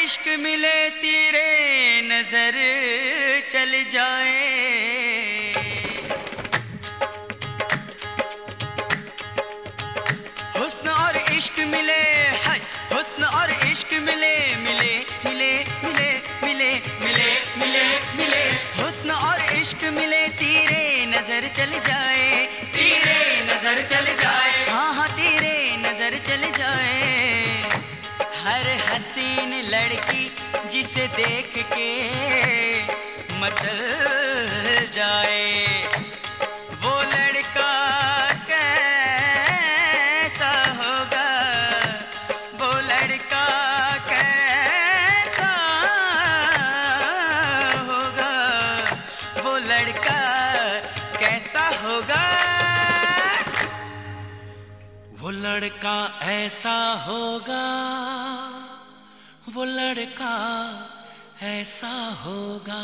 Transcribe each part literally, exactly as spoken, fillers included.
इश्क मिले तेरे नजर चल जाए। हुस्न और इश्क मिले, हाय हुस्न और इश्क मिले मिले मिले मिले मिले मिले मिले मिले हुस्न और इश्क मिले तेरे नजर चल जाए, तेरे नजर चल जाए, हाँ हाँ तेरे नजर चल जाए। हर हसीन लड़की जिसे देख के मचल जाए, वो लड़का कैसा होगा, वो लड़का कैसा होगा, वो लड़का कैसा होगा। वो लड़का ऐसा होगा, वो लड़का ऐसा होगा।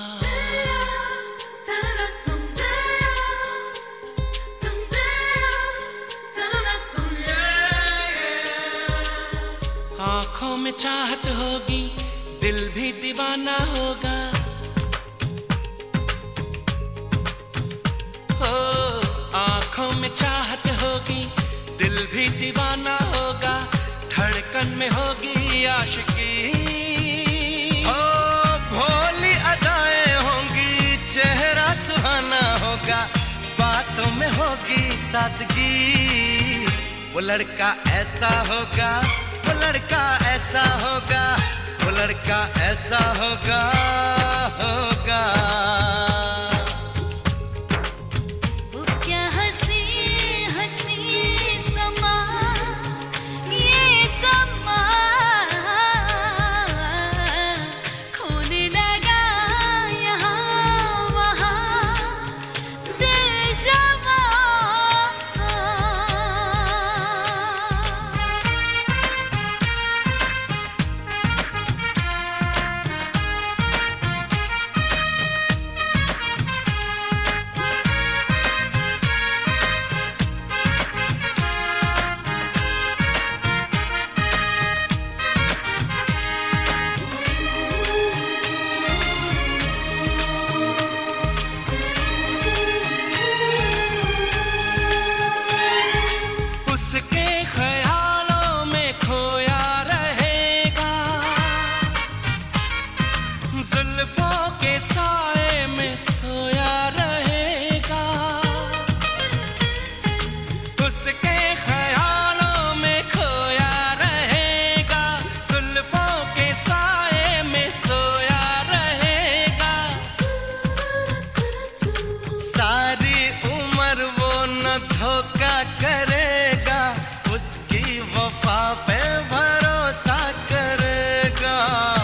आँखों में चाहत होगी, दिल भी दीवाना होगा। हो आँखों में चाहत होगी, दिल भी दीवाना होगा। धड़कन में होगी आशिकी, ओ भोली अदाएं होंगी, चेहरा सुहाना होगा, बातों में होगी सादगी। वो लड़का ऐसा होगा, वो लड़का ऐसा होगा, वो लड़का ऐसा होगा होगा। उसके ख्यालों में खोया रहेगा, जुल्फों के साए में सोया रहेगा। उसके ख्यालों में खोया रहेगा, जुल्फों के साए में सोया रहेगा। सारी उम्र वो न धोखा करेगा, उसकी वफा पे भरोसा करेगा।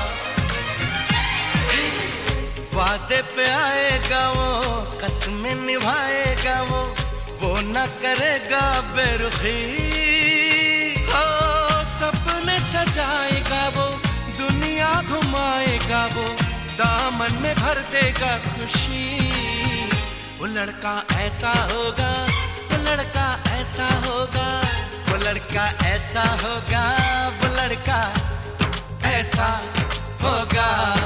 वादे पे आएगा वो, कसमें निभाएगा वो, वो न करेगा बेरुखी। हो सपने सजाएगा वो, दुनिया घुमाएगा वो, दामन में भर देगा खुशी। वो लड़का ऐसा होगा, वो लड़का ऐसा होगा, वो लड़का ऐसा होगा, वो लड़का ऐसा होगा।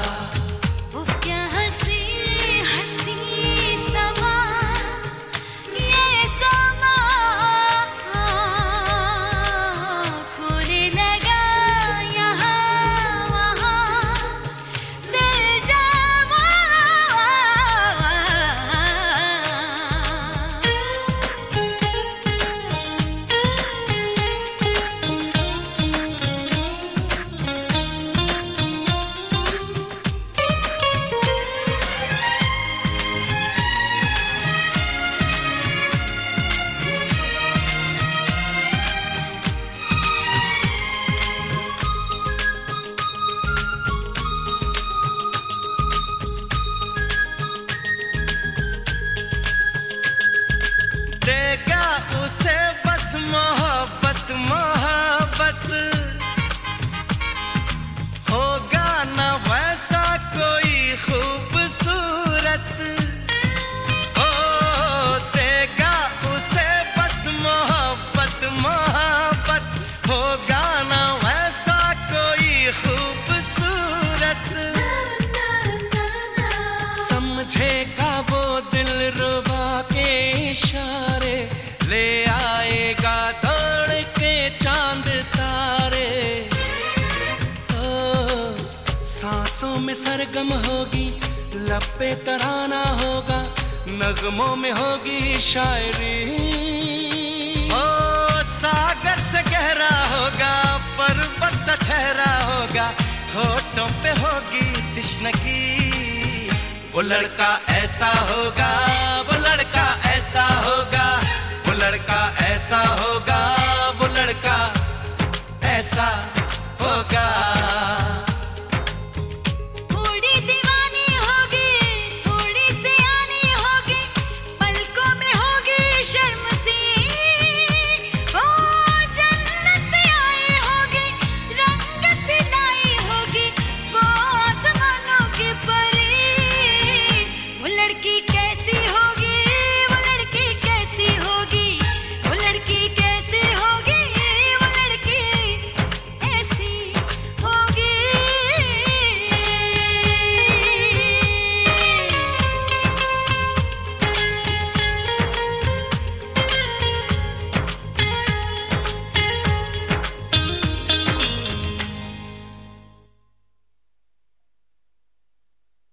देगा उसे बस मोहब्बत मोहब्बत, होगा न वैसा कोई खूबसूरत। ओ देगा उसे बस मोहब्बत मोहब्बत, होगा न वैसा कोई खूबसूरत। समझेगा वो दिल रुबा के इशारे, ले आएगा दौड़ के चांद तारे। ओ सांसों में सरगम होगी, लब पे तराना होगा, नगमों में होगी शायरी। ओ सागर से गहरा होगा, पर्वत से ठहरा होगा, होठों पे होगी तृष्णगी। वो लड़का ऐसा होगा, वो लड़का ऐसा होगा, वो लड़का ऐसा होगा, वो लड़का ऐसा